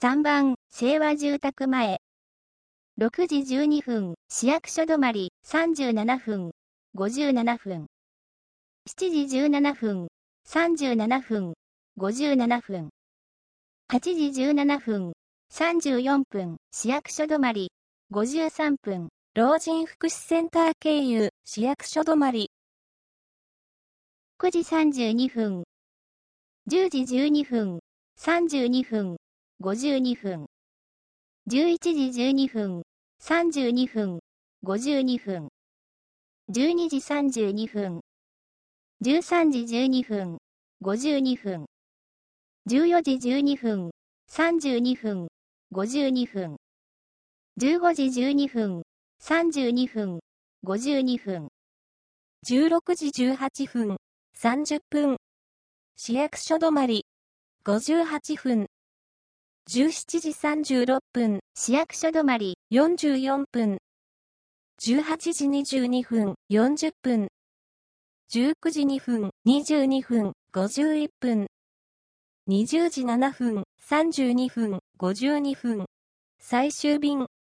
3番、清和住宅前。6時12分、市役所止まり、37分、57分。7時17分、37分、57分。8時17分、34分、市役所止まり、53分。 老人福祉センター経由、市役所止まり。 9時32分。10時12分、32分、52分。11時12分、32分、52分。12時32分。13時12分、52分。14時12分、32分、52分。15時12分、32分、52分。 16時18分、30分。市役所止まり、58分。17時36分、 市役所止まり、 44分。18時22分、40分。19時2分、22分、51分。20時7分、32分、52分。最終便。